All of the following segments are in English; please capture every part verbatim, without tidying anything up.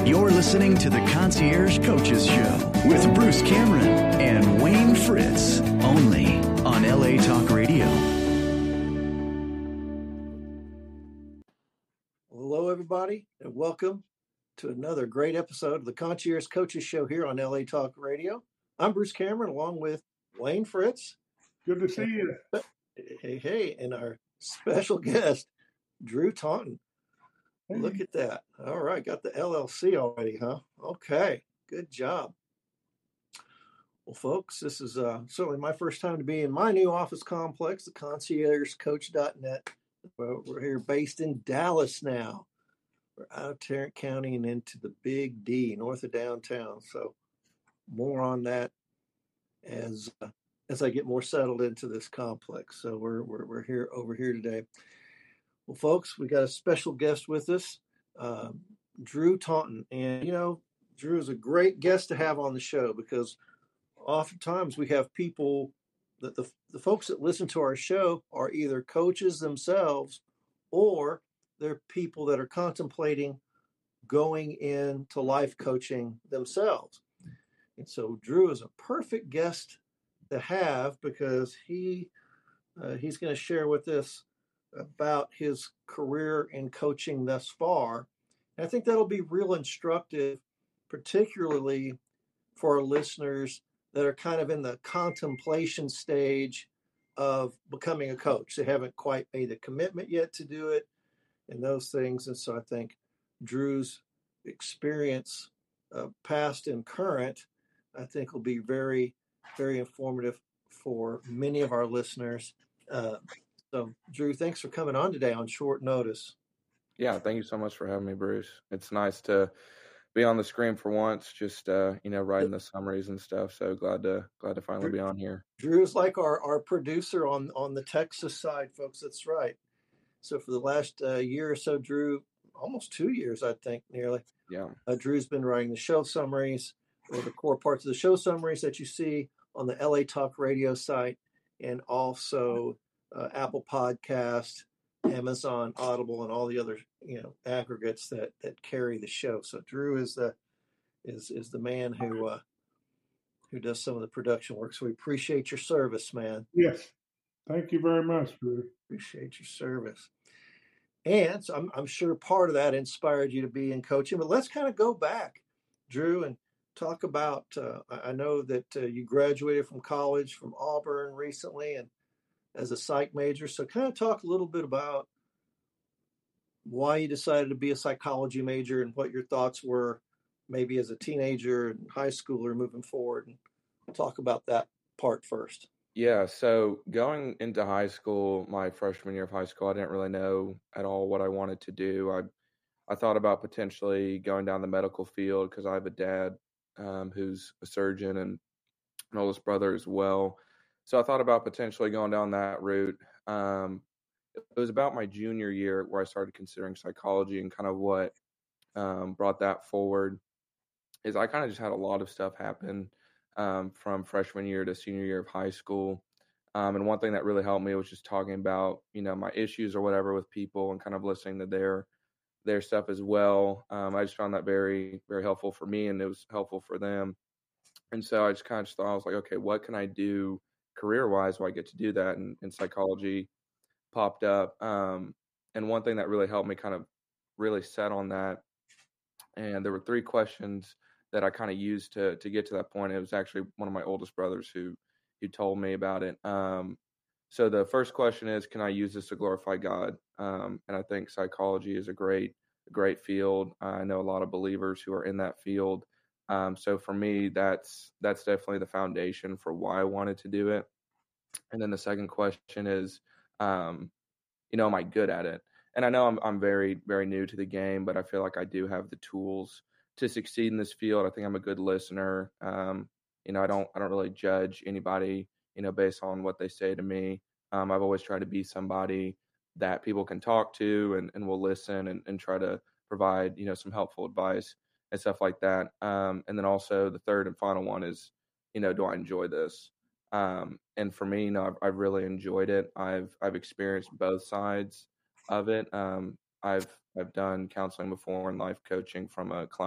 You're listening to the Concierge Coaches Show with Bruce Cameron and Wayne Fritz, only on L A Talk Radio. Hello, everybody, and welcome to another great episode of the Concierge Coaches Show here on L A Talk Radio. I'm Bruce Cameron, along with Wayne Fritz. Good to see you. Hey, hey, and our special guest, Drew Taunton. Hey. Look at that. All right, got the L L C already, huh? Okay, good job. Well, folks, this is uh, certainly my first time to be in my new office complex, the concierge coach dot net. We're here based in Dallas now. We're out of Tarrant County and into the Big D, north of downtown. So more on that as uh, as I get more settled into this complex. So we're we're we're here over here today. Well, folks, we got a special guest with us, uh, Drew Taunton, and you know, Drew is a great guest to have on the show because oftentimes we have people that the the folks that listen to our show are either coaches themselves or they're people that are contemplating going into life coaching themselves. And so Drew is a perfect guest to have because he uh, he's going to share with us about his career in coaching thus far. And I think that'll be real instructive, particularly for our listeners that are kind of in the contemplation stage of becoming a coach. They haven't quite made the commitment yet to do it and those things. And so I think Drew's experience, uh, past and current, I think will be very, very informative for many of our listeners. Uh, so, Drew, thanks for coming on today on short notice. Yeah, thank you so much for having me, Bruce. It's nice to be on the screen for once, just uh, you know, writing the summaries and stuff. So glad to glad to finally Drew, be on here. Drew's like our, our producer on, on the Texas side, folks. That's right. So for the last uh, year or so, Drew, almost two years, I think, nearly. Yeah. Uh, Drew's been writing the show summaries or the core parts of the show summaries that you see on the L A Talk Radio site and also uh, Apple Podcast, Amazon, Audible, and all the other, you know, aggregates that, that carry the show. So Drew is the is is the man who uh, who does some of the production work. So we appreciate your service, man. Yes, thank you very much, Drew. Appreciate your service. And so I'm I'm sure part of that inspired you to be in coaching. But let's kind of go back, Drew, and talk about. Uh, I know that uh, you graduated from college from Auburn recently, and as a psych major. So kind of talk a little bit about why you decided to be a psychology major and what your thoughts were maybe as a teenager and high schooler moving forward, and talk about that part first. Yeah, so going into high school, my freshman year of high school, I didn't really know at all what I wanted to do. I I thought about potentially going down the medical field because I have a dad um, who's a surgeon and an oldest brother as well. So I thought about potentially going down that route. Um, it was about my junior year where I started considering psychology, and kind of what um, brought that forward is I kind of just had a lot of stuff happen um, from freshman year to senior year of high school. Um, and one thing that really helped me was just talking about, you know, my issues or whatever with people and kind of listening to their their stuff as well. Um, I just found that very, very helpful for me, and it was helpful for them. And so I just kind of just thought, I was like, okay, what can I do career-wise where I get to do that? And, and psychology popped up. Um, and one thing that really helped me kind of really set on that, and there were three questions that I kind of used to to get to that point. It was actually one of my oldest brothers who who told me about it. Um, so the first question is, can I use this to glorify God? Um, and I think psychology is a great, a great field. I know a lot of believers who are in that field. Um, so for me, that's that's definitely the foundation for why I wanted to do it. And then the second question is, um, you know, am I good at it? And I know I'm I'm very, very new to the game, but I feel like I do have the tools to succeed in this field. I think I'm a good listener. Um, you know, I don't I don't really judge anybody, you know, based on what they say to me. Um, I've always tried to be somebody that people can talk to and, and will listen and, and try to provide, you know, some helpful advice and stuff like that. Um, and then also the third and final one is, you know, do I enjoy this? Um, and for me, you know, I've, I've really enjoyed it. I've I've experienced both sides of it. Um, I've I've done counseling before and life coaching from a client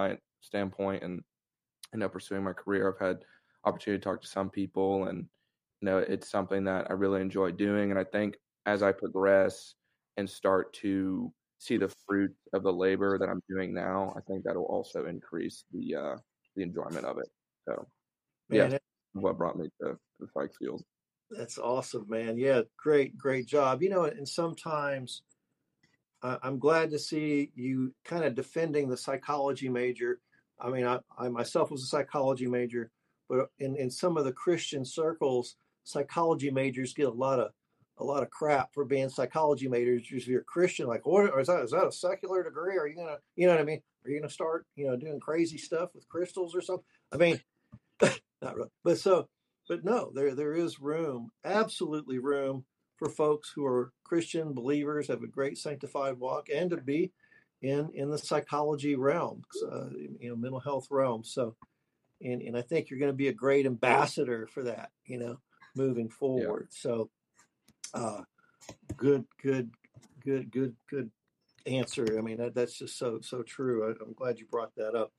standpoint and, you know, pursuing my career. I've had opportunity to talk to some people, and, you know, it's something that I really enjoy doing. And I think as I progress and start to see the fruit of the labor that I'm doing now, I think that will also increase the uh, the enjoyment of it. So, yeah, Man, what brought me to the psych field. that's awesome, man. Yeah, great, great job. You know, and sometimes uh, I'm glad to see you kind of defending the psychology major. I mean, I, I myself was a psychology major, but in, in some of the Christian circles, psychology majors get a lot of a lot of crap for being psychology majors. If you're a Christian, like, what is that? Is that a secular degree? Are you gonna, you know what I mean? Are you gonna start, you know, doing crazy stuff with crystals or something? I mean, not really, but so, but no, there there is room, absolutely room for folks who are Christian believers, have a great sanctified walk, and to be in in the psychology realm, uh, you know, mental health realm. So, and and I think you're going to be a great ambassador for that, you know, moving forward. Yeah. So, uh, good, good, good, good, good answer. I mean, that, that's just so so true. I, I'm glad you brought that up.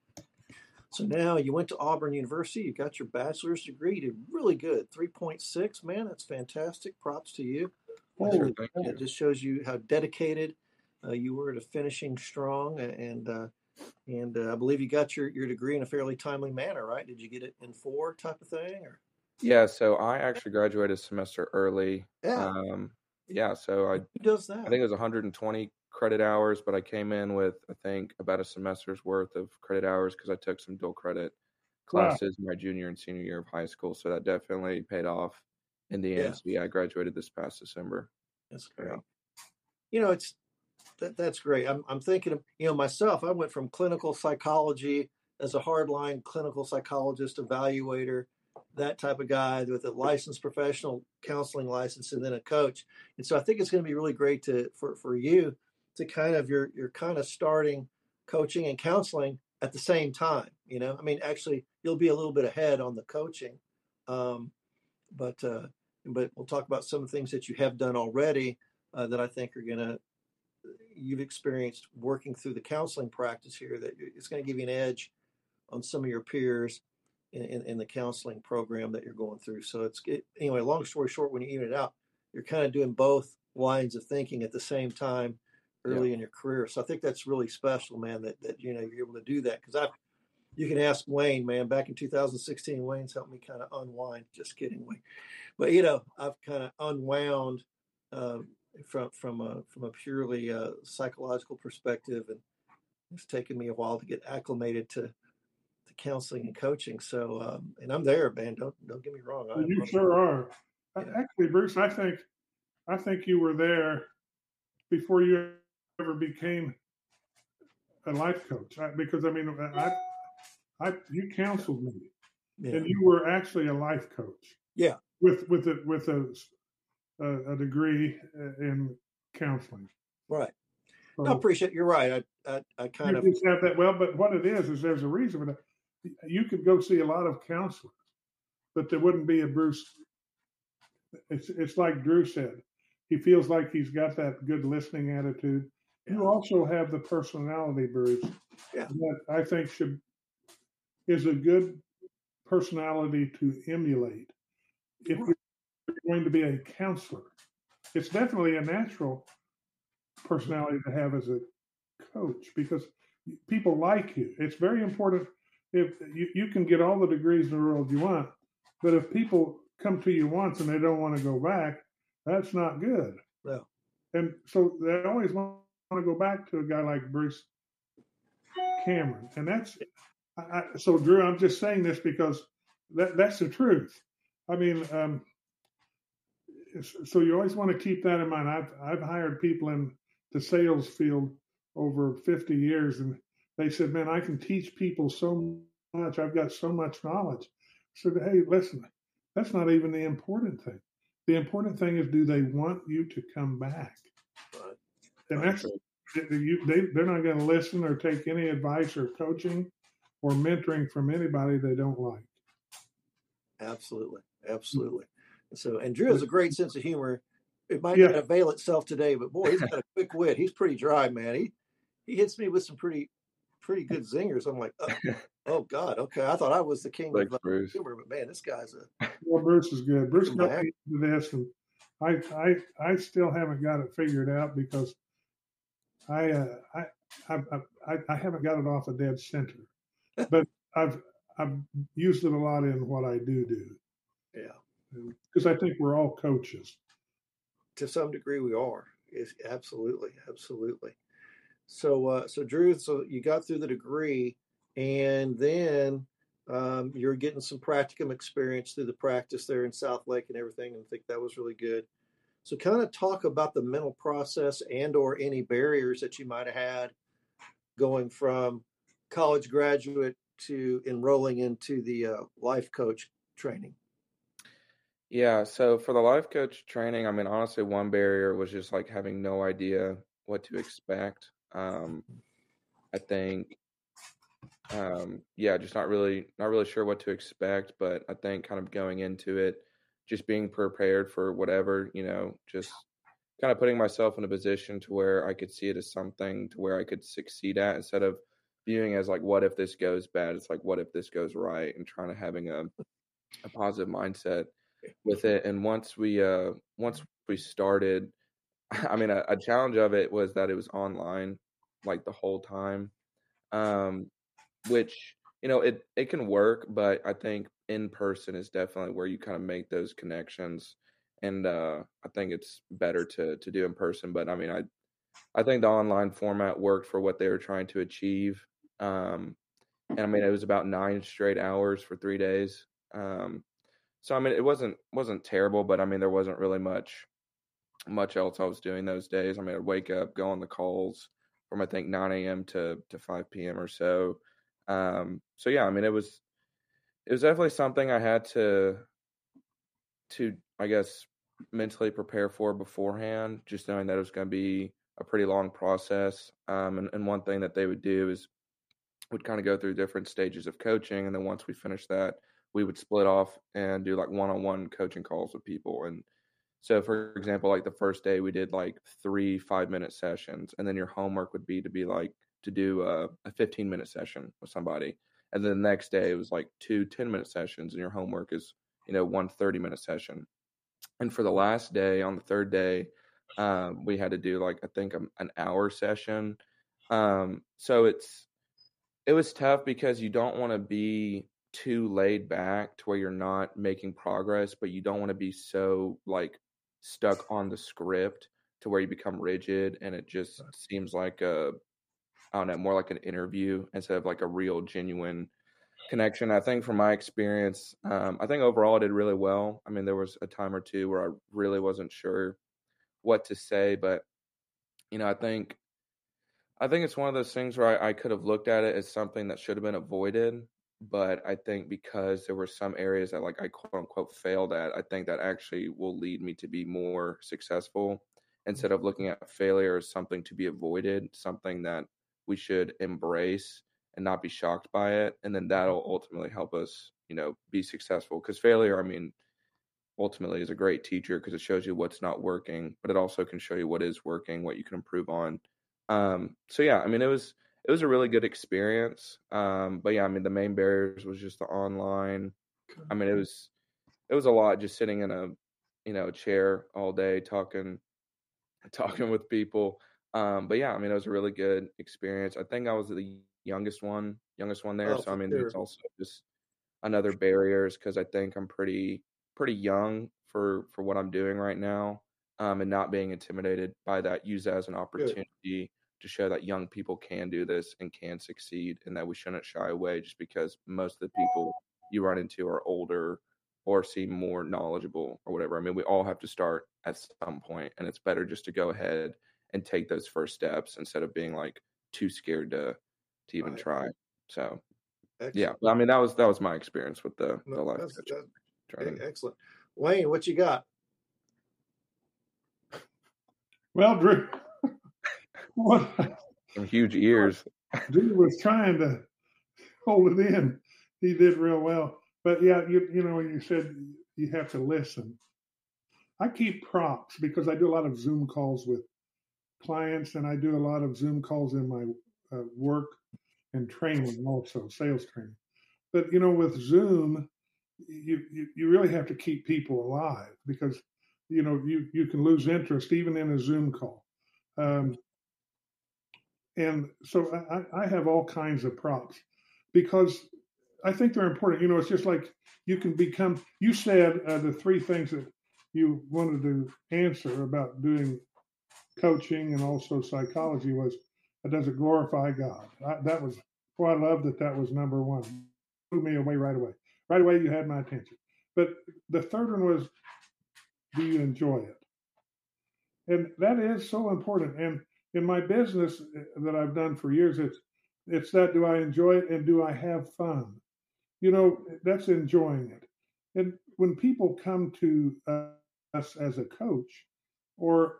So now you went to Auburn University, you got your bachelor's degree, you did really good, three point six, man, that's fantastic. Props to you. Oh, it, it just shows you how dedicated uh, you were to finishing strong. And uh, and uh, I believe you got your, your degree in a fairly timely manner, right? Did you get it in four type of thing? Or? Yeah, so I actually graduated a semester early. Yeah. Um, yeah, so I, Who does that? I think it was one hundred twenty credit hours, but I came in with, I think, about a semester's worth of credit hours because I took some dual credit classes wow. my junior and senior year of high school. So that definitely paid off in the end. Yeah. So yeah, I graduated this past December. That's great. Yeah. You know, it's that, that's great. I'm I'm thinking of, you know, myself, I went from clinical psychology as a hardline clinical psychologist, evaluator, that type of guy with a licensed professional counseling license, and then a coach. And so I think it's going to be really great to for, for you to kind of, you're, you're kind of starting coaching and counseling at the same time, you know, I mean, actually you'll be a little bit ahead on the coaching. Um, but, uh, but we'll talk about some of the things that you have done already uh, that I think are going to, you've experienced working through the counseling practice here, that it's going to give you an edge on some of your peers in, in, in the counseling program that you're going through. So it's it, anyway, long story short, when you even it out, you're kind of doing both lines of thinking at the same time early yeah. in your career. So I think that's really special, man, that, that, you know, you're able to do that. Cause I, you can ask Wayne, man, back in two thousand sixteen, Wayne's helped me kind of unwind, just kidding, Wayne. But, you know, I've kind of unwound uh, from, from a, from a purely uh, psychological perspective. And it's taken me a while to get acclimated to, to counseling and coaching. So, um, and I'm there, man. Don't, don't get me wrong. Well, you sure are. Yeah. Actually, Bruce, I think, I think you were there before you ever became a life coach, I, because I mean, I, I, you counseled me, yeah. and you were actually a life coach. Yeah, with with a with a a, a degree in counseling. Right. So, I appreciate. You're right. I I, I kind you of just have that. Well, but what it is is there's a reason for that. You could go see a lot of counselors, but there wouldn't be a Bruce. It's it's like Drew said. He feels like he's got that good listening attitude. Yeah. You also have the personality, Bruce, yeah. that I think should is a good personality to emulate if you're going to be a counselor. It's definitely a natural personality to have as a coach because people like you. It's very important. If you, you can get all the degrees in the world you want, but if people come to you once and they don't want to go back, that's not good. No. And so they always want to go back to a guy like Bruce Cameron. And that's, I, I, so Drew, I'm just saying this because that, that's the truth. I mean, um, so you always want to keep that in mind. I've, I've hired people in the sales field over fifty years, and they said, man, I can teach people so much. I've got so much knowledge. I said, hey, listen, that's not even the important thing. The important thing is, do they want you to come back? Right. And that's, you, they, they're not going to listen or take any advice or coaching or mentoring from anybody they don't like. Absolutely. Absolutely. So, and Drew has a great sense of humor. It might yeah. not avail itself today, but boy, he's got a quick wit. He's pretty dry, man. He, he hits me with some pretty, pretty good zingers. I'm like, oh, oh God, okay. I thought I was the king Thanks, of uh, Bruce. humor, but man, this guy's a Well, Bruce is good. Bruce Come got back. me into this, and I, I, I still haven't got it figured out because I, uh, I, I, I, I haven't got it off a dead center, but I've, I've used it a lot in what I do do. Yeah, because I think we're all coaches. to some degree, we are. It's absolutely, absolutely. So, uh, so Drew, so you got through the degree, and then um, you're getting some practicum experience through the practice there in South Lake and everything, and I think that was really good. So, kind of talk about the mental process and or any barriers that you might have had going from college graduate to enrolling into the uh, life coach training. Yeah, so for the life coach training, I mean, honestly, one barrier was just like having no idea what to expect. Um, I think, um, yeah, just not really, not really sure what to expect, but I think kind of going into it, just being prepared for whatever, you know, just kind of putting myself in a position to where I could see it as something to where I could succeed at instead of viewing as like, what if this goes bad? It's like, what if this goes right? And trying to having a, a positive mindset with it. And once we, uh, once we started, I mean, a, a challenge of it was that it was online like the whole time. Um, which, you know, it, it can work, but I think in person is definitely where you kind of make those connections. And uh, I think it's better to to do in person. But I mean, I I think the online format worked for what they were trying to achieve. Um, and I mean, it was about nine straight hours for three days. Um, so I mean, it wasn't wasn't terrible, but I mean, there wasn't really much much else I was doing those days. I mean, I'd wake up, go on the calls from I think nine a.m. to to five p.m. or so. Um, so yeah, I mean, it was it was definitely something I had to to I guess mentally prepare for beforehand, just knowing that it was going to be a pretty long process. Um, and, and one thing that they would do is would kind of go through different stages of coaching, and then once we finished that, we would split off and do like one-on-one coaching calls with people. And so, for example, like the first day we did like three five-minute sessions, and then your homework would be to be like to do a, a fifteen-minute session with somebody, and then the next day it was like two ten-minute sessions, and your homework is you know one thirty-minute session. And for the last day, on the third day, um, we had to do like I think a, an hour session. Um, so it's it was tough because you don't want to be too laid back to where you're not making progress, but you don't want to be so like stuck on the script to where you become rigid and it just seems like a I don't know, more like an interview instead of like a real genuine connection. I think from my experience, um, I think overall I did really well. I mean, there was a time or two where I really wasn't sure what to say, but you know, I think I think it's one of those things where I, I could have looked at it as something that should have been avoided. But I think because there were some areas that like I quote unquote failed at, I think that actually will lead me to be more successful instead of looking at failure as something to be avoided, something that we should embrace and not be shocked by it. And then that'll ultimately help us, you know, be successful. Because failure, I mean, ultimately is a great teacher because it shows you what's not working, but it also can show you what is working, what you can improve on. Um, so yeah, I mean, it was it was a really good experience. Um, but yeah, I mean, the main barriers was just the online. I mean, it was it was a lot just sitting in a you know chair all day talking talking with people. Um, but yeah, I mean, it was a really good experience. I think I was the youngest one, youngest one there. Oh, So I for mean, sure. it's also just another barriers because I think I'm pretty pretty young for for what I'm doing right now, um, and not being intimidated by that. Use that as an Good. opportunity to show that young people can do this and can succeed, and that we shouldn't shy away just because most of the people you run into are older or seem more knowledgeable or whatever. I mean, we all have to start at some point, and it's better just to go ahead and take those first steps instead of being like too scared to to even Right. try. So yeah, Excellent. but I mean that was that was my experience with the the No, life that's, coach that's training. e- excellent. Wayne, what you got? Well, Drew, what Some huge ears. Drew was trying to hold it in. He did real well. But yeah, you you know, when you said you have to listen, I keep props because I do a lot of Zoom calls with clients, and I do a lot of Zoom calls in my uh, work. and training also, sales training. But, you know, with Zoom, you, you, you really have to keep people alive because, you know, you, you can lose interest even in a Zoom call. Um, and so I, I have all kinds of props because I think they're important. You know, it's just like you can become, you said uh, the three things that you wanted to answer about doing coaching and also psychology was, uh, does it glorify God? I, that was, well, I love that that was number one. Blew me away right away. Right away, you had my attention. But the third one was, do you enjoy it? And that is so important. And in my business that I've done for years, it's it's that, do I enjoy it and do I have fun? You know, that's enjoying it. And when people come to uh, us as a coach or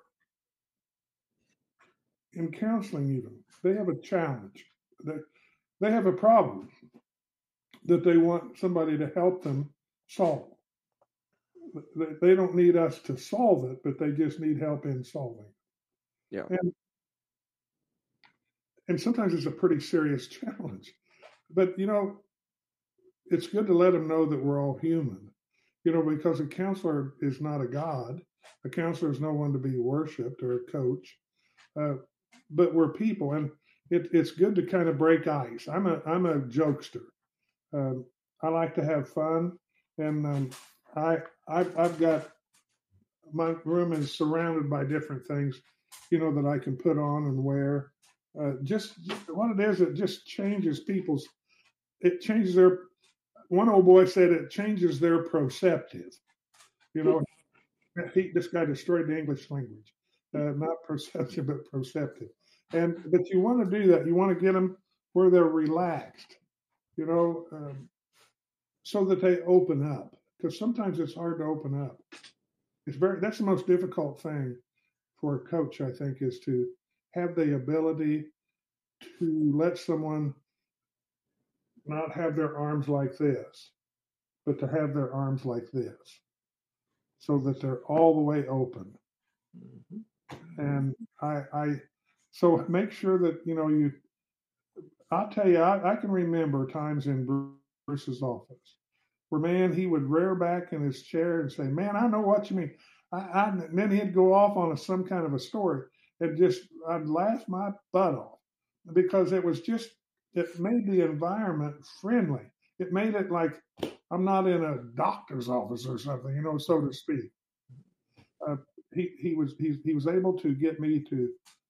in counseling even, they have a challenge. They, they have a problem that they want somebody to help them solve. They don't need us to solve it, but they just need help in solving it. Yeah. And, and sometimes it's a pretty serious challenge. But, you know, it's good to let them know that we're all human, you know, because a counselor is not a god. A counselor is no one to be worshipped or a coach, uh, but we're people. And it, it's good to kind of break ice. I'm a, I'm a jokester. Um, I like to have fun. And um, I, I've, I've got, my room is surrounded by different things, you know, that I can put on and wear. Uh, just, just what it is, it just changes people's, it changes their, one old boy said it changes their perceptive. You know, he, this guy destroyed the English language, uh, not perceptive, but perceptive. And, but you want to do that. You want to get them where they're relaxed, you know, um, so that they open up, because sometimes it's hard to open up. It's very, that's the most difficult thing for a coach, I think, is to have the ability to let someone not have their arms like this, but to have their arms like this, so that they're all the way open. Mm-hmm. And I, I, so make sure that, you know, you, I'll tell you, I, I can remember times in Bruce's office where, man, he would rear back in his chair and say, man, I know what you mean. I, I, and then he'd go off on a, some kind of a story and just, I'd laugh my butt off because it was just, it made the environment friendly. It made it like I'm not in a doctor's office or something, you know, so to speak. Uh, he he was he he was able to get me to,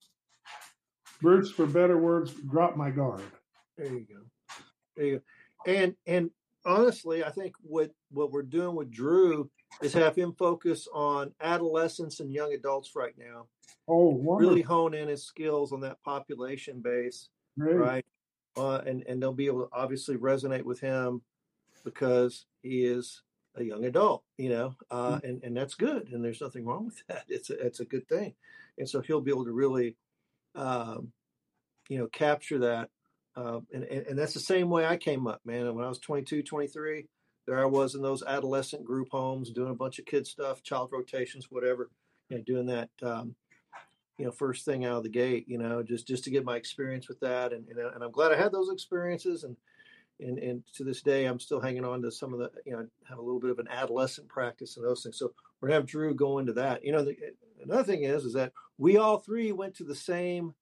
Bruce, for better words, drop my guard. There you go. There you go. And and honestly, I think what what we're doing with Drew is have him focus on adolescents and young adults right now. Oh, wonderful. Really hone in his skills on that population base, Great. right? Uh, and, and they'll be able to obviously resonate with him because he is a young adult, you know, uh, and, and that's good. And there's nothing wrong with that. It's a, it's a good thing. And so he'll be able to really, um, you know, capture that. Uh, and, and, and that's the same way I came up, man. When I was twenty-two, twenty-three, there I was in those adolescent group homes doing a bunch of kid stuff, child rotations, whatever, you know, doing that, um, you know, first thing out of the gate, you know, just, just to get my experience with that. And, and, and I'm glad I had those experiences. And, and, and to this day, I'm still hanging on to some of the, you know, have a little bit of an adolescent practice and those things. So we're going to have Drew go into that. You know, the, another thing is, is that we all three went to the same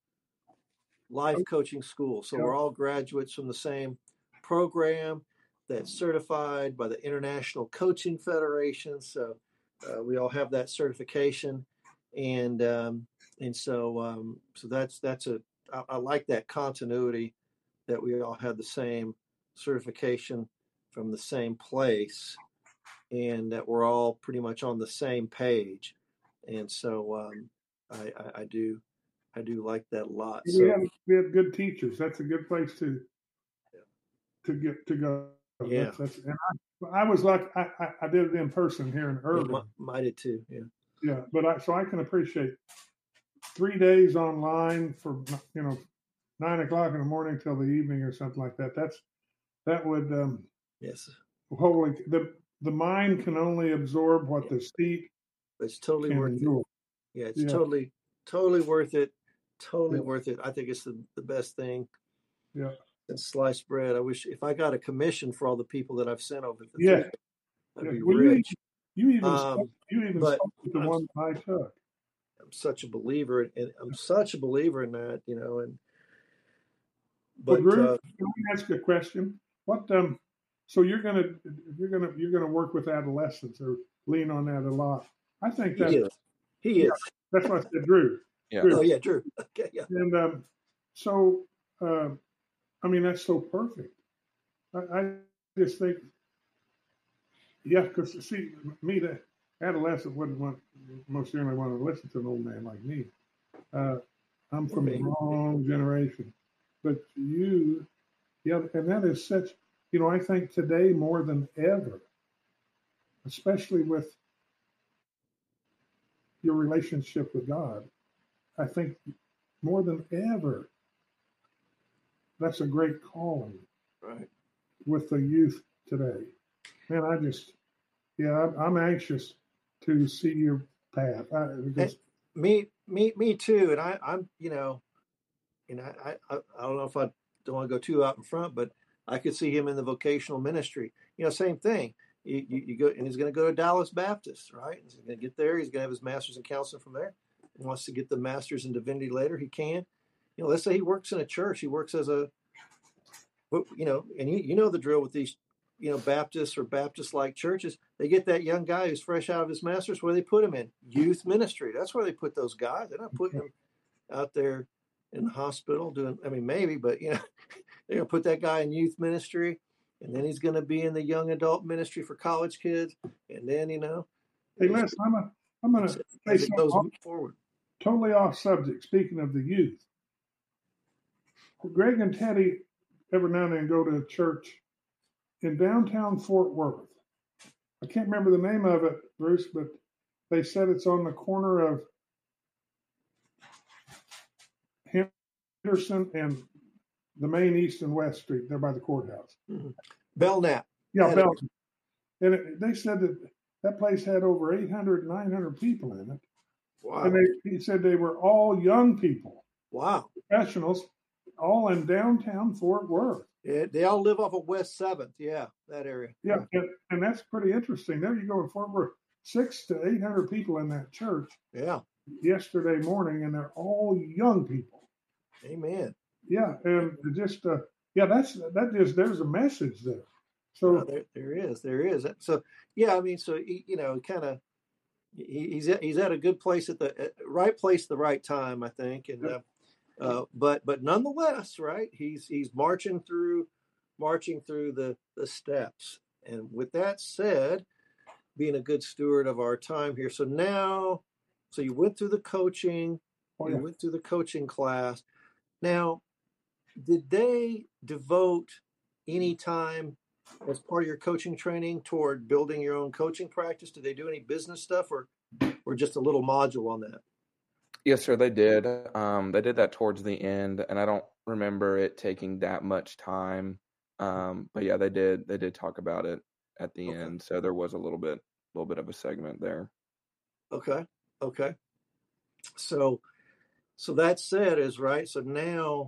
life coaching school. So we're all graduates from the same program that's certified by the International Coaching Federation. So uh, we all have that certification. And, um, And so, um, so that's that's a. I, I like that continuity, that we all had the same certification from the same place, and that we're all pretty much on the same page. And so, um, I, I, I do, I do like that a lot. We So have we have good teachers. That's a good place to yeah. to get to go. Yeah, that's, that's, and I, I was like I, I, I did it in person here in Urban. Yeah, might did too. Yeah, yeah, but I so I can appreciate three days online for, you know, nine o'clock in the morning till the evening or something like that. That's that would um, yes. Holy, the the mind can only absorb what the seat. It's totally can worth endure. it. Yeah, it's Yeah. totally totally worth it. Totally Yeah. worth it. I think it's the, the best thing. Yeah. and sliced bread. I wish if I got a commission for all the people that I've sent over the Yeah. three, I'd Yeah. be Well, you even, rich. you even, Um, spoke, you even but spoke with the I'm, one that I took. I'm such a believer, and I'm such a believer in that, you know. And Well, but Drew, uh, can we ask a question? What um, so you're gonna you're gonna you're gonna work with adolescents or lean on that a lot. I think he that is, he yeah, is. that's what I said, Drew. Yeah. Drew. Oh yeah, Drew. Okay, yeah. And um, so uh, I mean that's so perfect. I, I just think, yeah, because see me, the adolescent wouldn't want most certainly want to listen to an old man like me. Uh, I'm from the Okay. wrong generation, but you, yeah, and that is such. You know, I think today more than ever, especially with your relationship with God, I think more than ever, that's a great calling Right. with the youth today. Man, I just, yeah, I'm, I'm anxious to see your path I, because And me, me, me too. And I, I'm, you know, and I, I, I don't know if I don't want to go too out in front, but I could see him in the vocational ministry. You know, same thing. You, you, you go, and he's going to go to Dallas Baptist, right? He's going to get there. He's going to have his master's in counseling from there. He wants to get the master's in divinity later. He can. You know, let's say he works in a church. He works as a, you know, and you, you know the drill with these, you know, Baptists or Baptist-like churches. They get that young guy who's fresh out of his master's. Where they put him in? Youth ministry. That's where they put those guys. They're not putting them out there in the hospital doing, I mean, maybe, but, you know, they're going to put that guy in youth ministry, and then he's going to be in the young adult ministry for college kids. And then, you know, hey, listen, I'm a, I'm going to say as it something goes off, forward. totally off subject. Speaking of the youth, Greg and Teddy every now and then go to a church in downtown Fort Worth. I can't remember the name of it, Bruce, but they said it's on the corner of Henderson and the main East and West Street, there by the courthouse. Mm-hmm. Belknap. Yeah, Belknap. And it, they said that that place had over eight hundred, nine hundred people in it. Wow. And they, he said they were all young people. Wow. Professionals, all in downtown Fort Worth. Yeah, they all live off of West seventh. Yeah, that area. Yeah, and, and that's pretty interesting. There you go in Fort Worth. Six to eight hundred people in that church. Yeah. Yesterday morning, and they're all young people. Amen. Yeah, and just uh, yeah, that's that just there's a message there. So yeah, there, there is, there is. So yeah, I mean, so he, you know, kind of, he, he's at, he's at a good place at the at right place, the right time, I think, and uh, uh, but but nonetheless, right? He's he's marching through, marching through the the steps. And with that said, being a good steward of our time here. So now, so you went through the coaching, oh, you yeah. went through the coaching class. Now, did they devote any time as part of your coaching training toward building your own coaching practice? Did they do any business stuff, or or just a little module on that? Yes, sir, they did. Um, they did that towards the end, and I don't remember it taking that much time. Um, but yeah, they did. They did talk about it at the Okay. end, so there was a little bit, little bit of a segment there. Okay. Okay. So, so that said is right. So now,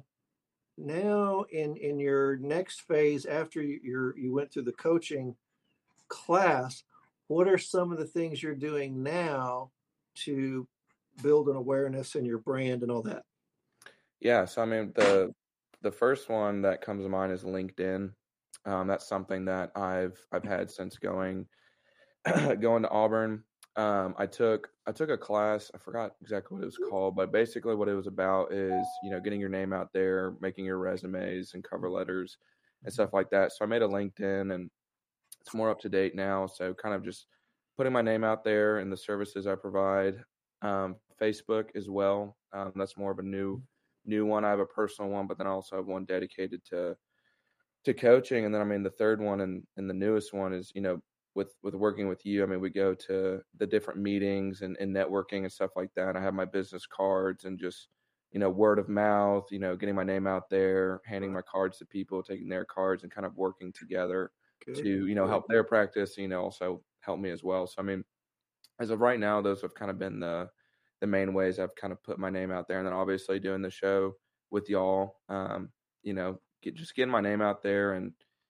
now in in your next phase after you you're, you went through the coaching class, what are some of the things you're doing now to build an awareness in your brand and all that? Yeah, so I mean the the first one that comes to mind is LinkedIn. Um, that's something that I've I've had since going going to Auburn. Um, I took I took a class. I forgot exactly what it was called, but basically what it was about is, you know, getting your name out there, making your resumes and cover letters and stuff like that. So I made a LinkedIn, and it's more up to date now. So kind of just putting my name out there and the services I provide. Um, Facebook as well. Um, that's more of a new new one. I have a personal one, but then I also have one dedicated to to coaching. And then I mean the third one and, and the newest one is, you know, with with working with you. I mean, we go to the different meetings and, and networking and stuff like that. I have my business cards and just, you know, word of mouth, you know, getting my name out there, handing my cards to people, taking their cards, and kind of working together Good. to, you know, help their practice, you know, also help me as well. So I mean, as of right now, those have kind of been the the main ways I've kind of put my name out there. And then obviously doing the show with y'all, um, you know, get, just getting my name out there. And,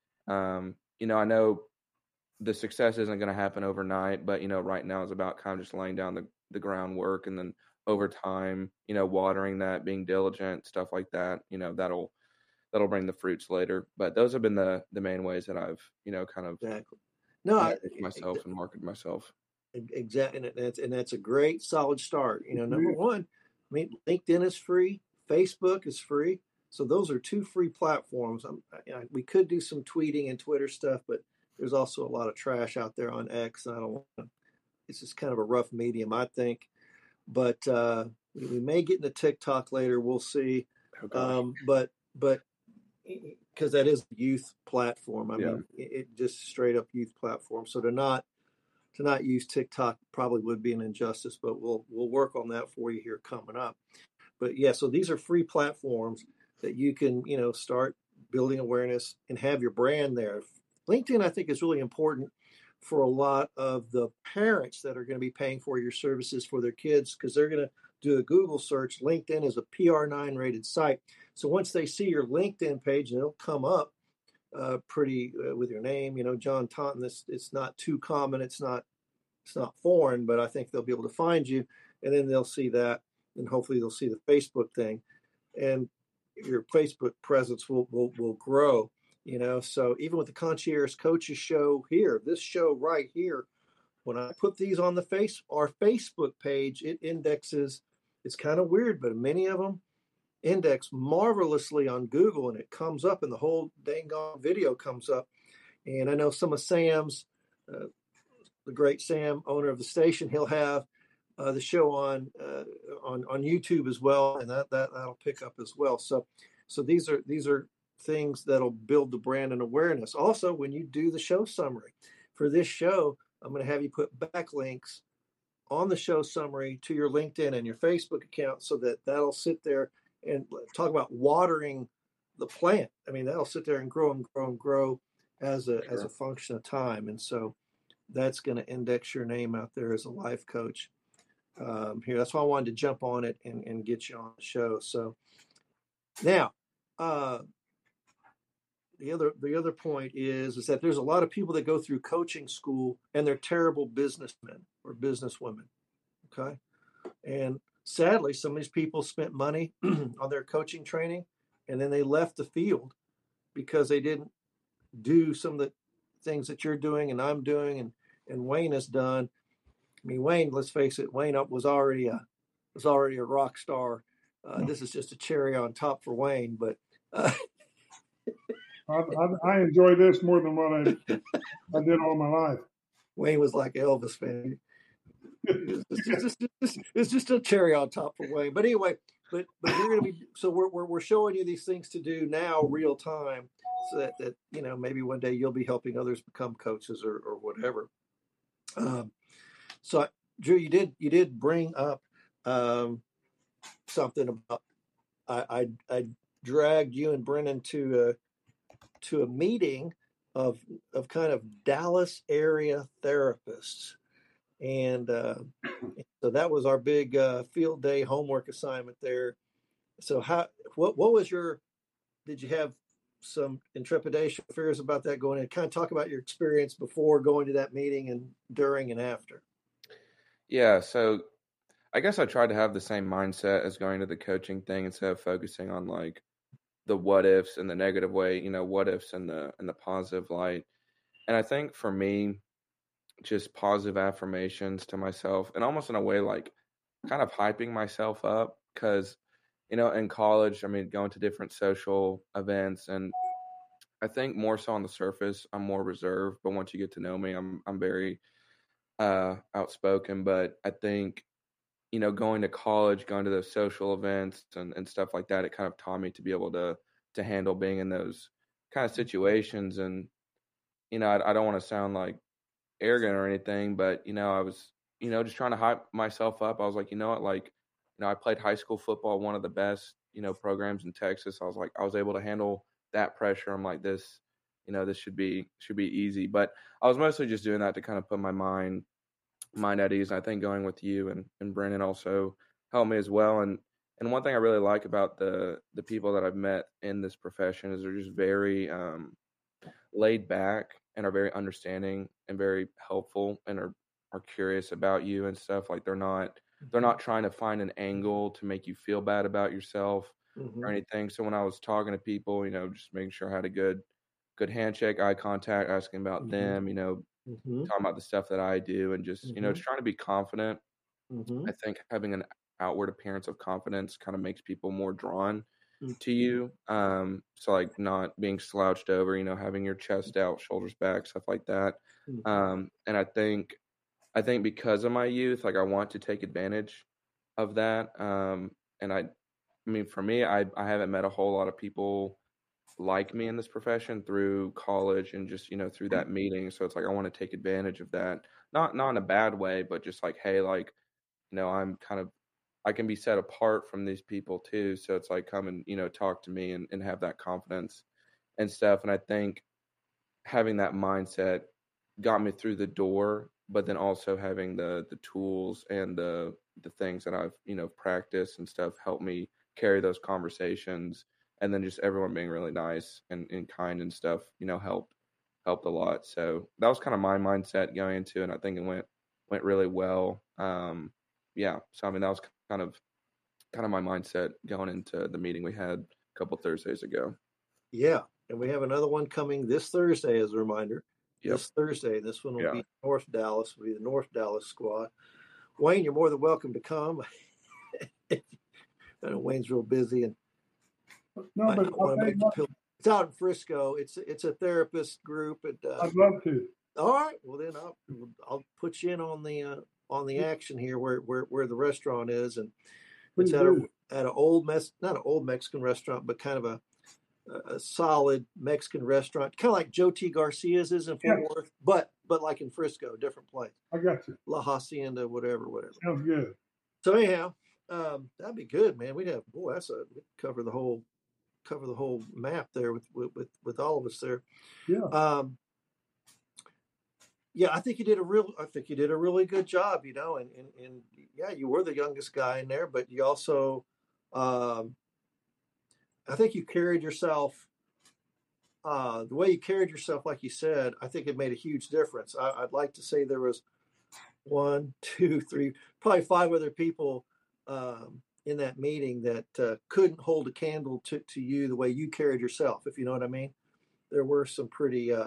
um, you know, I know the success isn't going to happen overnight, but, you know, right now is about kind of just laying down the, the groundwork, and then over time, you know, watering that, being diligent, stuff like that, you know, that'll, that'll bring the fruits later. But those have been the, the main ways that I've, you know, kind of Exactly. No, I, marketed myself and marketed myself. Exactly, and that's and that's a great solid start. You know, number one, I mean, LinkedIn is free, Facebook is free, so those are two free platforms. I'm, I, we could do some tweeting and Twitter stuff, but there's also a lot of trash out there on X, and I don't want to. It's just kind of a rough medium, I think. But uh, we, we may get into TikTok later. We'll see. Okay. Um, but but because that is a youth platform. I Yeah. mean, it, it just straight up youth platform. So to not to not use TikTok probably would be an injustice, but we'll we'll work on that for you here coming up. But yeah, so these are free platforms that you can, you know, start building awareness and have your brand there. LinkedIn, I think, is really important for a lot of the parents that are going to be paying for your services for their kids, because they're going to do a Google search. LinkedIn is a P R nine rated site. So once they see your LinkedIn page, and it'll come up uh, pretty uh, with your name, you know, John Taunton. This it's not too common. It's not it's not foreign, but I think they'll be able to find you, and then they'll see that, and hopefully they'll see the Facebook thing, and your Facebook presence will will will grow. You know, so even with the Concierge Coaches show here, this show right here, when I put these on the face, our Facebook page, it indexes. It's kind of weird, but many of them index marvelously on Google, and it comes up, and the whole dang on video comes up. And I know some of Sam's, uh, the great Sam, owner of the station, he'll have uh, the show on uh, on on YouTube as well, and that that that'll pick up as well. So, so these are these are things that'll build the brand and awareness. Also, when you do the show summary for this show, I'm going to have you put backlinks on the show summary to your LinkedIn and your Facebook account, so that that'll sit there and talk about watering the plant. I mean, that'll sit there and grow and grow and grow as a, sure. as a function of time. And so that's going to index your name out there as a life coach um, here. That's why I wanted to jump on it and, and get you on the show. So now, uh, The other the other point is is that there's a lot of people that go through coaching school and they're terrible businessmen or businesswomen. Okay. And sadly, some of these people spent money on their coaching training, and then they left the field because they didn't do some of the things that you're doing and I'm doing and, and Wayne has done. I mean, Wayne, let's face it, Wayne up was already a was already a rock star. Uh, this is just a cherry on top for Wayne, but uh, I, I, I enjoy this more than what I, I did all my life. Wayne was like Elvis, man. It's just, it's, just, it's just a cherry on top for Wayne. But anyway, but but you're going to be so we're, we're we're showing you these things to do now, real time, so that, that you know maybe one day you'll be helping others become coaches or or whatever. Um, so Drew, you did you did bring up um, something about I, I I dragged you and Brennan to a to a meeting of of kind of Dallas area therapists. And uh, so that was our big uh, field day homework assignment there. So how, what, what was your, did you have some intrepidation, fears about that going in? Kind of talk about your experience before going to that meeting and during and after. Yeah. So I guess I tried to have the same mindset as going to the coaching thing, instead of focusing on like the what ifs in the negative way, you know, what ifs in the, in the positive light. And I think for me, just positive affirmations to myself, and almost in a way like kind of hyping myself up, because you know in college, I mean, going to different social events, and I think more so on the surface I'm more reserved, but once you get to know me, I'm I'm very uh outspoken. But I think you know going to college, going to those social events and, and stuff like that, it kind of taught me to be able to to handle being in those kind of situations. And you know I, I don't want to sound like arrogant or anything, but you know I was you know just trying to hype myself up. I was like, you know what, like you know I played high school football, one of the best you know programs in Texas. I was like, I was able to handle that pressure. I'm like, this you know this should be should be easy. But I was mostly just doing that to kind of put my mind mind at ease. And I think going with you and and Brennan also helped me as well. And And one thing I really like about the the people that I've met in this profession is they're just very um, laid back and are very understanding and very helpful and are are curious about you and stuff. Like they're not they're not trying to find an angle to make you feel bad about yourself Mm-hmm. or anything. So when I was talking to people, you know, just making sure I had a good good handshake, eye contact, asking about Mm-hmm. them, you know, Mm-hmm. talking about the stuff that I do and just, you know, Mm-hmm. just trying to be confident. Mm-hmm. I think having an outward appearance of confidence kind of makes people more drawn Mm-hmm. to you. Um, so like not being slouched over, you know, having your chest out, shoulders back, stuff like that. Mm-hmm. Um, and I think, I think because of my youth, like I want to take advantage of that. Um, and I, I mean, for me, I, I haven't met a whole lot of people like me in this profession through college and just, you know, through that meeting. So it's like, I want to take advantage of that. Not, not in a bad way, but just like, hey, like, you know, I'm kind of, I can be set apart from these people too. So it's like, come and, you know, talk to me and, and have that confidence and stuff. And I think having that mindset got me through the door, but then also having the, the tools and the, the things that I've, you know, practiced and stuff helped me carry those conversations. And then just everyone being really nice and, and kind and stuff, you know, helped, helped a lot. So that was kind of my mindset going into it. And I think it went, went really well. Um, yeah. So, I mean, that was kind of, kind of my mindset going into the meeting we had a couple Thursdays ago. Yeah. And we have another one coming this Thursday as a reminder. Yep. This Thursday. This one will Yeah. be North Dallas, will be the North Dallas squad. Wayne, you're more than welcome to come. I know Wayne's real busy and No, might but not want I'll to tell make you the what, pill. It's out in Frisco. It's it's a therapist group. And, uh, I'd love to. all right. Well, then I'll I'll put you in on the uh, on the action here where where where the restaurant is, and Please it's at do. a at an old mess not an old Mexican restaurant, but kind of a a solid Mexican restaurant, kind of like Joe T. Garcia's is in Fort Yes. Worth, but but like in Frisco, different place, I got you. La Hacienda, whatever, whatever. Sounds good. So anyhow, um, that'd be good, man. We'd have boy, that's a we'd cover the whole cover the whole map there with with with, with all of us there. Yeah. Um, yeah, I think you did a real. I think you did a really good job. You know, and and, and yeah, you were the youngest guy in there, but you also, um, I think you carried yourself. Uh, the way you carried yourself, like you said, I think it made a huge difference. I, I'd like to say there was one, two, three, probably five other people um, in that meeting that uh, couldn't hold a candle to, to you the way you carried yourself, if you know what I mean. There were some pretty uh,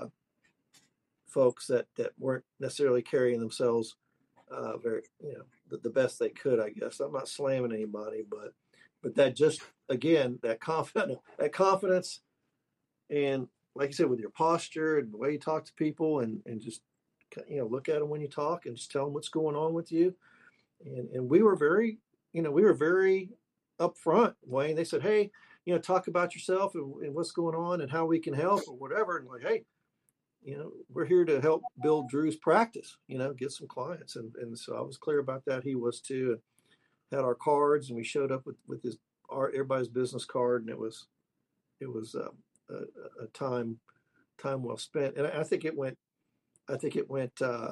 folks that, that weren't necessarily carrying themselves uh, very, you know, the, the best they could, I guess. I'm not slamming anybody, but but that just, again, that confidence, that confidence, and like you said, with your posture and the way you talk to people, and, and just, you know, look at them when you talk and just tell them what's going on with you. And and we were very, you know, we were very upfront, Wayne. They said, hey, you know, talk about yourself and, and what's going on and how we can help or whatever. And like, hey, you know, we're here to help build Drew's practice, you know, get some clients. And, and so I was clear about that. He was too, and had our cards, and we showed up with, with his, our, everybody's business card. And it was, it was uh, a, a time, time well spent. And I think it went, I think it went, uh,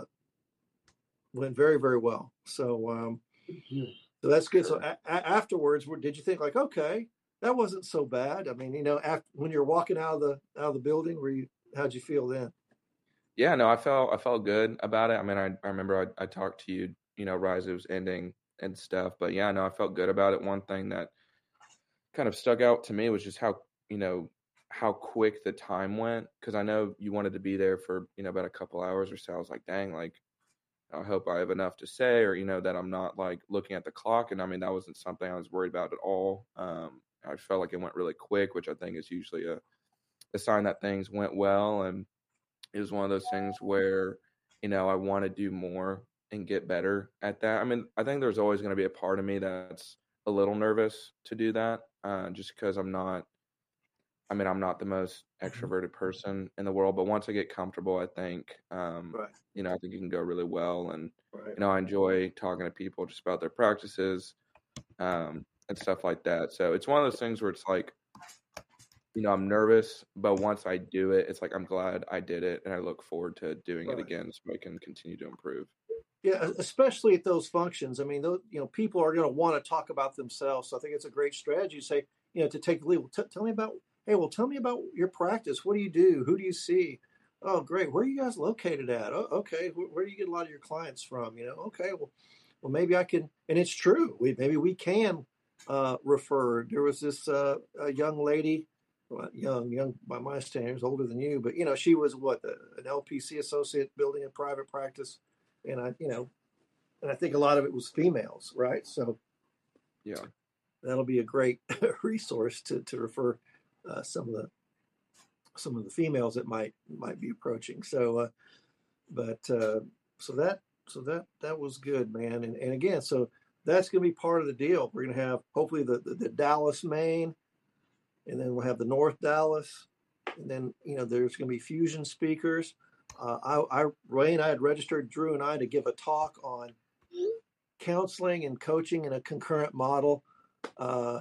went very, very well. So, um, Yeah. so that's good. So a- a- afterwards, did you think like, okay, that wasn't so bad? I mean, you know, after, when you're walking out of the, out of the building, were you, how'd you feel then? Yeah, no, I felt I felt good about it. I mean, I, I remember I, I talked to you, you know, Rise, it was ending and stuff. But yeah, no, I felt good about it. One thing that kind of stuck out to me was just how, you know, how quick the time went. Because I know you wanted to be there for, you know, about a couple hours or so. I was like, dang, like, I hope I have enough to say, or, you know, that I'm not like looking at the clock. And I mean, that wasn't something I was worried about at all. Um, I felt like it went really quick, which I think is usually a, a sign that things went well. And it was one of those things where, you know, I want to do more and get better at that. I mean, I think there's always going to be a part of me that's a little nervous to do that, uh, just because I'm not, I mean, I'm not the most extroverted person in the world, but once I get comfortable, I think, um, Right. you know, I think it can go really well. And, Right. you know, I enjoy talking to people just about their practices, um, and stuff like that. So it's one of those things where it's like, you know, I'm nervous, but once I do it, it's like I'm glad I did it, and I look forward to doing Right. it again so I can continue to improve. Yeah, especially at those functions. I mean, those, you know, people are going to want to talk about themselves. So I think it's a great strategy to say, you know, to take the lead. Well, t- tell me about, hey, well, tell me about your practice. What do you do? Who do you see? Oh, great. Where are you guys located at? Oh, okay. Where, where do you get a lot of your clients from? You know, okay. Well, well, maybe I can, and it's true. We maybe we can uh, refer. There was this uh, a young lady, well, young, young by my standards, older than you, but you know, she was what an L P C associate building a private practice. And I, you know, and I think a lot of it was females, right? So, yeah, that'll be a great resource to to refer uh, some of the some of the females that might might be approaching. So, uh, but uh, so that so that that was good, man. And and again, so that's going to be part of the deal. We're going to have hopefully the, the the Dallas main, and then we'll have the North Dallas, and then you know there's going to be fusion speakers. Uh, I, I, Wayne, I had registered Drew and I to give a talk on counseling and coaching in a concurrent model uh,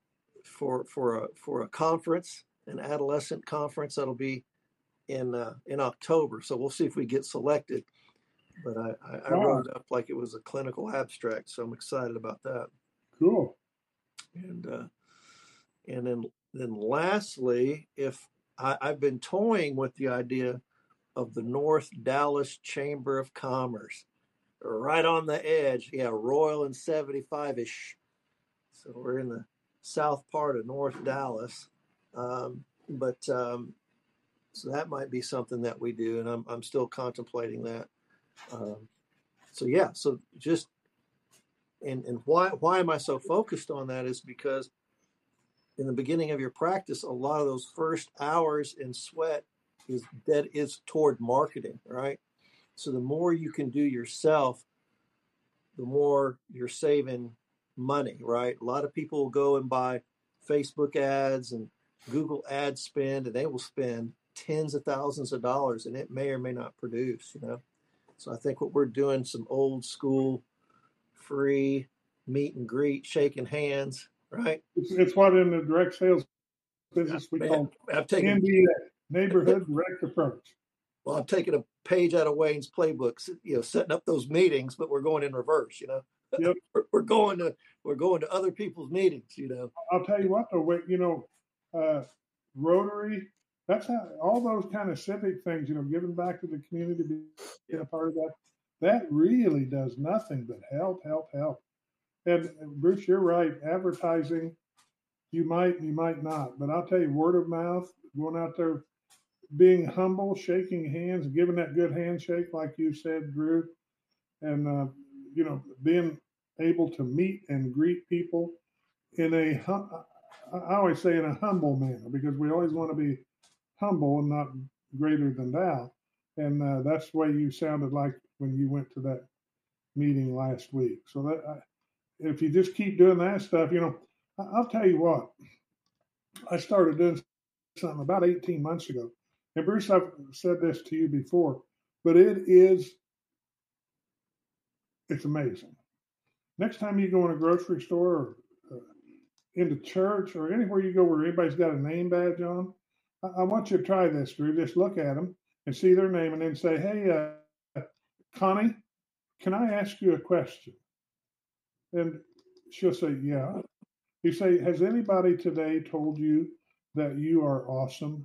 for for a for a conference, an adolescent conference that'll be in uh, in October. So we'll see if we get selected. But I, I, I Wow. wrote it up like it was a clinical abstract, so I'm excited about that. Cool. And uh, and then then lastly, if I, I've been toying with the idea of the North Dallas Chamber of Commerce, right on the edge. Yeah, Royal and seventy-five-ish. So we're in the south part of North Dallas. Um, but um, so that might be something that we do, and I'm I'm still contemplating that. Um, so yeah, so just and and why why am I so focused on that is because in the beginning of your practice, a lot of those first hours in sweat is that is toward marketing, right? So the more you can do yourself, the more you're saving money, right? A lot of people will go and buy Facebook ads and Google ad spend, and they will spend tens of thousands of dollars, and it may or may not produce, you know? So I think what we're doing, some old school, free meet and greet, shaking hands, right? It's, it's what in the direct sales business we Man, call I've taken N D A, neighborhood direct approach. well, I'm taking a page out of Wayne's playbook, you know, setting up those meetings, but we're going in reverse, you know. Yep. we're, we're going to we're going to other people's meetings, you know. I'll tell you what, though, wait, you know, uh, Rotary, that's how all those kind of civic things, you know, giving back to the community, being Yeah. a part of that, that really does nothing but help, help, help. And, and Bruce, you're right. Advertising, you might, you might not, but I'll tell you, word of mouth, going out there, being humble, shaking hands, giving that good handshake, like you said, Drew, and uh, you know, being able to meet and greet people in a, hum- I always say in a humble manner, because we always want to be humble and not greater than thou. And uh, that's the way you sounded like when you went to that meeting last week. So that I, if you just keep doing that stuff, you know, I, I'll tell you what, I started doing something about eighteen months ago. And Bruce, I've said this to you before, but it is, it's amazing. Next time you go in a grocery store or uh, into church or anywhere you go where anybody's got a name badge on, I, I want you to try this, Drew. Just look at them and see their name and then say, hey, uh, Connie, can I ask you a question? And she'll say, yeah. You say, has anybody today told you that you are awesome?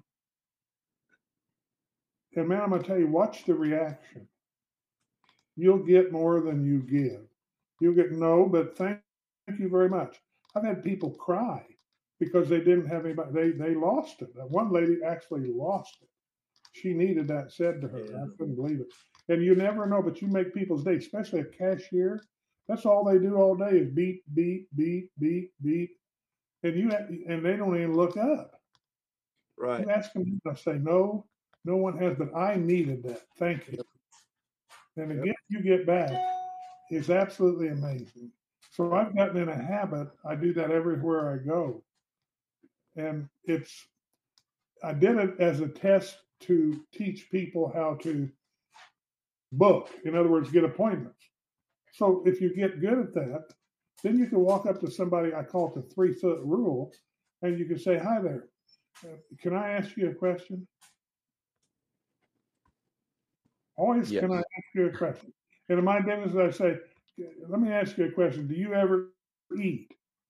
And man, I'm going to tell you, watch the reaction. You'll get more than you give. You'll get no, but thank, thank you very much. I've had people cry because they didn't have anybody. They they lost it. One lady actually lost it. She needed that said to her. Yeah. I couldn't believe it. And you never know, but you make people's day, especially a cashier. That's all they do all day is beep, beep, beep, beep, beep. And you and they don't even look up. Right. You ask them, I say, no, no one has, but I needed that. Thank you. And the Yep. gift you get back is absolutely amazing. So I've gotten in a habit. I do that everywhere I go. And it's, I did it as a test to teach people how to book. In other words, get appointments. So if you get good at that, then you can walk up to somebody, I call it the three foot rule, and you can say, hi there. Uh, can I ask you a question? Always, Yes. can I ask you a question? And in my business, I say, let me ask you a question. Do you ever eat?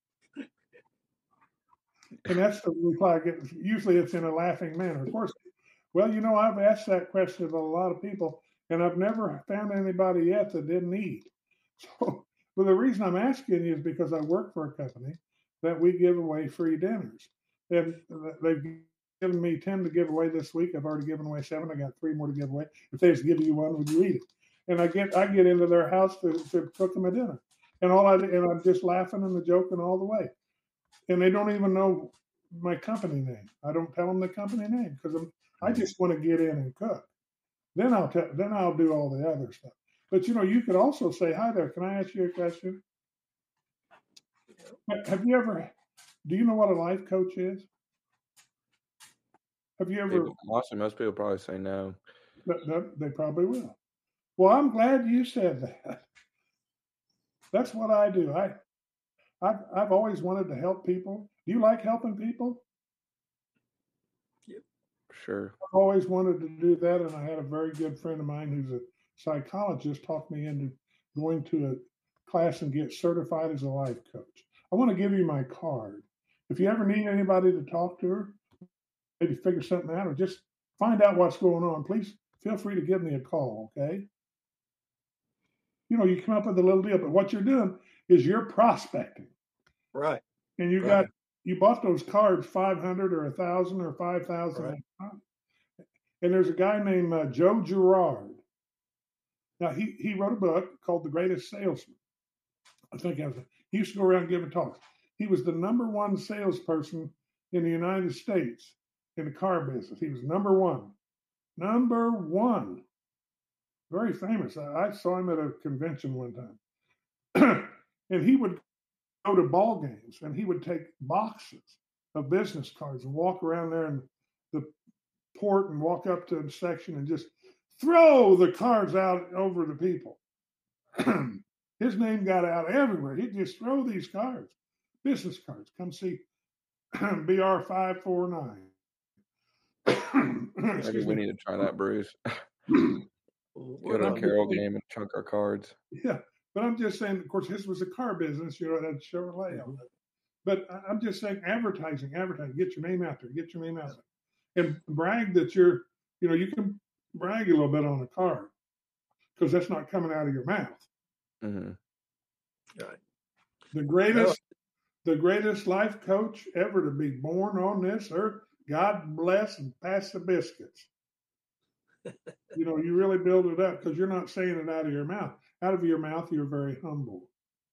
And that's the reply I get. Usually it's in a laughing manner. Of course, well, you know, I've asked that question to a lot of people, and I've never found anybody yet that didn't eat. So, well, the reason I'm asking you is because I work for a company that we give away free dinners. And they've given me ten to give away this week. I've already given away seven. I got three more to give away. If they just give you one, would you eat it? And I get I get into their house to, to cook them a dinner. And all I and I'm just laughing and the joking all the way. And they don't even know my company name. I don't tell them the company name because I just want to get in and cook. Then I'll tell, then I'll do all the other stuff. But you know, you could also say, "Hi there, can I ask you a question?" Have you ever? Do you know what a life coach is? Have you ever? Honestly, most people probably say no. They probably will. Well, I'm glad you said that. That's what I do. I, I've, I've always wanted to help people. Do you like helping people? Yep. Sure. I've always wanted to do that, and I had a very good friend of mine who's a psychologist talked me into going to a class and get certified as a life coach. I want to give you my card. If you ever need anybody to talk to her, maybe figure something out or just find out what's going on, please feel free to give me a call, okay? You know, you come up with a little deal, but what you're doing is you're prospecting. Right. And you right. got, you bought those cards five hundred or one thousand or five thousand. Right. And there's a guy named uh, Joe Girard. Now, he, he wrote a book called The Greatest Salesman. I think I was, he used to go around giving talks. He was the number one salesperson in the United States in the car business. He was number one. Number one. Very famous. I, I saw him at a convention one time. And he would go to ball games and he would take boxes of business cards and walk around there in the port and walk up to a section and just throw the cards out over the people. His name got out everywhere. He'd just throw these cards, business cards. Come see B R five four nine. Maybe we need to try that, Bruce. Go to a Carol game and chunk our cards. Yeah, but I'm just saying, of course, this was a car business, you know, it had Chevrolet on it. But I'm just saying advertising, advertising, get your name out there, get your name out there. And brag that you're, you know, you can brag a little bit on a card because that's not coming out of your mouth. Mm-hmm. Right. The greatest, oh. the greatest life coach ever to be born on this earth. God bless and pass the biscuits. You know, you really build it up because you're not saying it out of your mouth. Out of your mouth, you're very humble.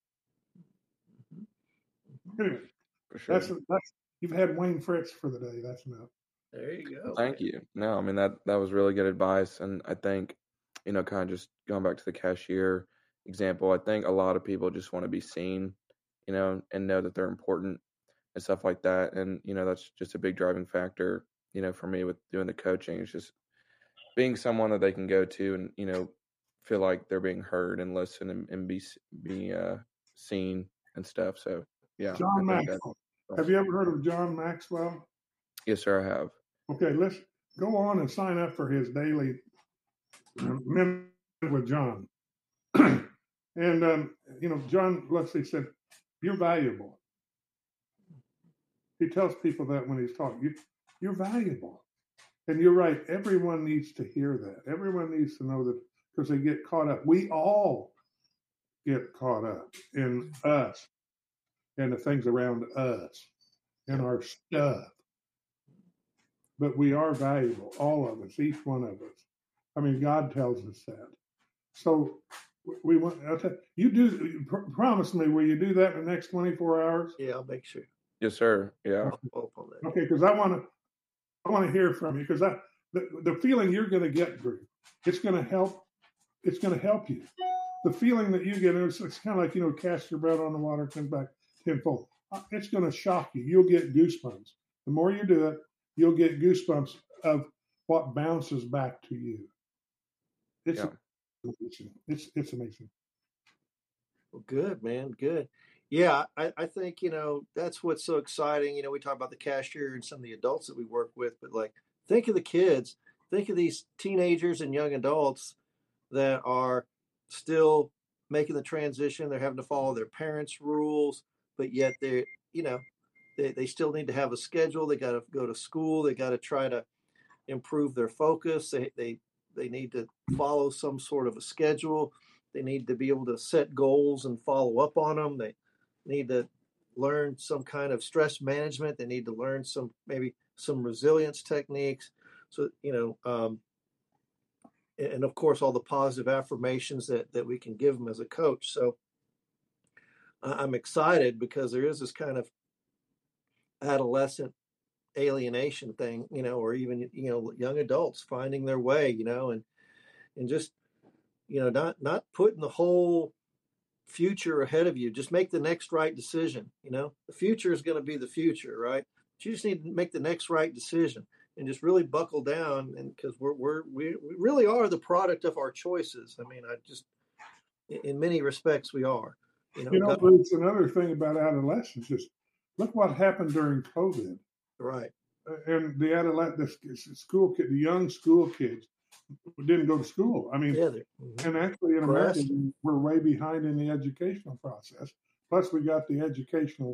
Anyway, for sure. That's, that's you've had Wayne Fritz for the day. That's enough. There you go. Thank you. No, I mean that that was really good advice, and I think, you know, kind of just going back to the cashier example, I think a lot of people just want to be seen, you know, and know that they're important and stuff like that, and you know that's just a big driving factor, you know, for me with doing the coaching. It's just being someone that they can go to and, you know, feel like they're being heard and listen and, and be be uh, seen and stuff. So yeah. John Maxwell. Have you ever heard of John Maxwell? Yes, sir, I have. Okay, let's go on and sign up for his daily Minute with John. And, um, you know, John Leslie said, you're valuable. He tells people that when he's talking. You, you're valuable. And you're right. Everyone needs to hear that. Everyone needs to know that because they get caught up. We all get caught up in us and the things around us and our stuff. But we are valuable, all of us, each one of us. I mean, God tells us that. So we want, I'll tell you, you do, pr- promise me, will you do that in the next twenty-four hours? Yeah, I'll make sure. Yes, sir. Yeah. Okay, because I want to, I want to hear from you because I, the, the feeling you're going to get, Drew, it's going to help. It's going to help you. The feeling that you get, it's, it's kind of like, you know, cast your bread on the water, comes back tenfold. It's going to shock you. You'll get goosebumps. The more you do it, you'll get goosebumps of what bounces back to you. It's yeah. amazing. It's it's amazing. Well, good, man. Good. Yeah, I, I think, you know, that's what's so exciting. You know, we talk about the cashier and some of the adults that we work with, but like, think of the kids. Think of these teenagers and young adults that are still making the transition. They're having to follow their parents' rules, but yet they, you know, they, they still need to have a schedule. They got to go to school. They got to try to improve their focus. They, they, they need to follow some sort of a schedule. They need to be able to set goals and follow up on them. They need to learn some kind of stress management. They need to learn some, maybe some resilience techniques. So, you know, um, and of course, all the positive affirmations that, that we can give them as a coach. So I'm excited because there is this kind of adolescent alienation thing, you know, or even, you know, young adults finding their way, you know, and, and just, you know, not, not putting the whole future ahead of you. Just make the next right decision. You know, the future is going to be the future, right? But you just need to make the next right decision and just really buckle down. And because we're, we're, we we really are the product of our choices. I mean, I just, in many respects, we are. You know, you know, God, but it's another thing about adolescence is look what happened during COVID. right. And the adolescent, the school kid, the young school kids didn't go to school. I mean, Yeah, mm-hmm. and actually in America, we're way behind in the educational process. Plus, we got the educational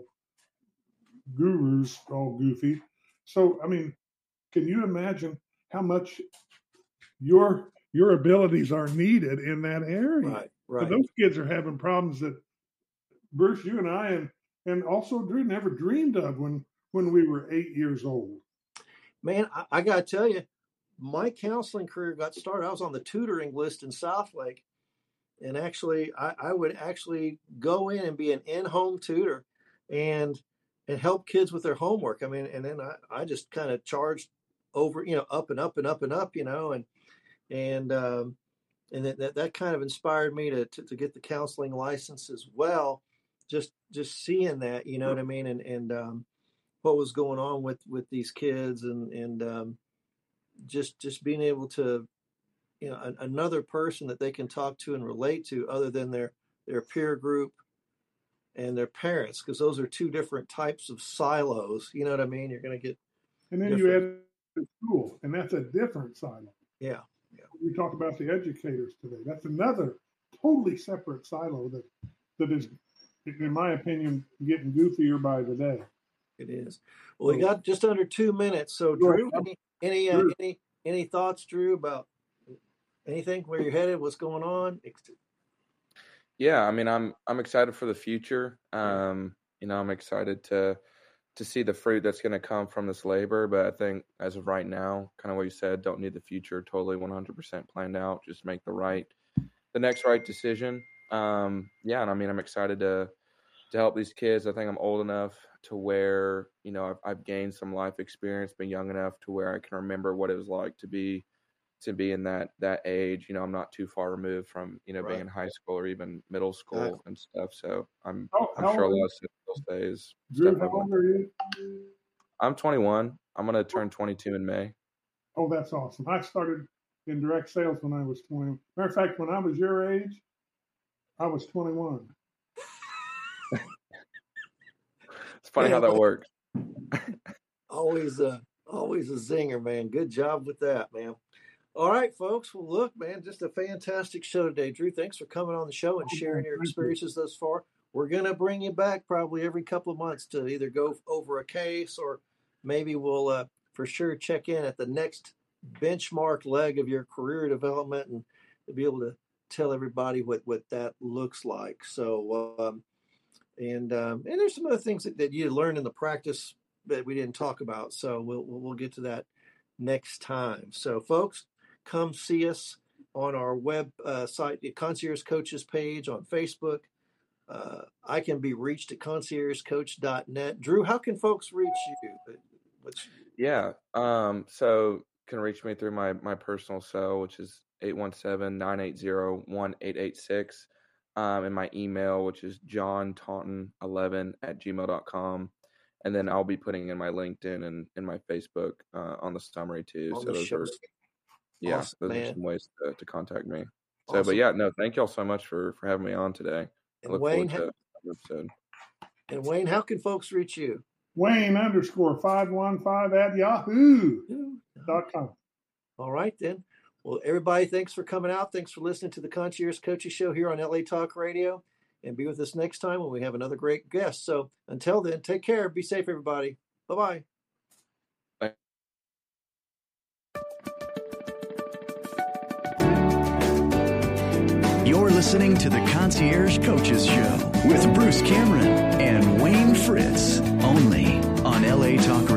gurus all goofy. So, I mean, can you imagine how much your your abilities are needed in that area? Right, right. So those kids are having problems that Bruce, you and I, and and also Drew never dreamed of when when we were eight years old. Man, I, I got to tell you, my counseling career got started. I was on the tutoring list in Southlake, and actually, I, I would actually go in and be an in-home tutor, and and help kids with their homework. I mean, and then I, I just kind of charged over, you know, up and up and up and up, you know, and and um, and that, that that kind of inspired me to, to to get the counseling license as well. Just just seeing that, you know what I mean, and and um, what was going on with with these kids, and and um, just just being able to, you know, a, another person that they can talk to and relate to other than their their peer group and their parents, because those are two different types of silos. You know what I mean? You're going to get, and then different. You add school, and that's a different silo. Yeah, yeah. We talk about the educators today. That's another totally separate silo that that is, in my opinion, getting goofier by the day. It is. Well, we got just under two minutes. So, Drew, any any, uh, any any thoughts, Drew, about anything, where you're headed, what's going on? Yeah, I mean, I'm I'm excited for the future. Um, you know, I'm excited to to see the fruit that's going to come from this labor. But I think as of right now, kind of what you said, don't need the future totally one hundred percent planned out. Just make the right, the next right decision. Um, yeah, and I mean, I'm excited to to help these kids. I think I'm old enough to where, you know, I've, I've gained some life experience, been young enough to where I can remember what it was like to be to be in that that age. You know, I'm not too far removed from, you know, Right. being in high school or even middle school Exactly. and stuff. So I'm How, I'm how sure a old lot are of stuff still stays. Drew, stuff how I've went old are you? I'm twenty-one. I'm gonna turn twenty-two in May. Oh, that's awesome. I started in direct sales when I was twenty. Matter of fact, when I was your age, I was twenty-one. It's funny how that works. Always a always a zinger, man. Good job with that, man. All right, folks. Well, look, man, just a fantastic show today, Drew. Thanks for coming on the show and sharing your experiences thus far. We're gonna bring you back probably every couple of months to either go over a case, or maybe we'll uh, for sure check in at the next benchmark leg of your career development and to be able to tell everybody what what that looks like. So. Um, And um, and there's some other things that, that you learn in the practice that we didn't talk about. So we'll we'll get to that next time. So folks, come see us on our web uh, site, the Concierge Coaches page on Facebook. Uh, I can be reached at concierge coach dot net. Drew, how can folks reach you? What's... Yeah. Um. So can reach me through my my personal cell, which is eight one seven, nine eight zero, one eight eight six. Um, and my email, which is john taunton eleven at gmail dot com. And then I'll be putting in my LinkedIn and, and my Facebook uh, on the summary too. On so the those show. are, yeah, Awesome, those man. are some ways to, to contact me. So, Awesome. but yeah, no, thank y'all so much for, for having me on today. I And look Wayne, forward to the episode. And Wayne, how can folks reach you? Wayne underscore five one five at yahoo dot com. All right, then. Well, everybody, thanks for coming out. Thanks for listening to the Concierge Coaches Show here on L A Talk Radio. And be with us next time when we have another great guest. So until then, take care. Be safe, everybody. Bye-bye. Bye. You're listening to the Concierge Coaches Show with Bruce Cameron and Wayne Fritz, only on L A Talk Radio.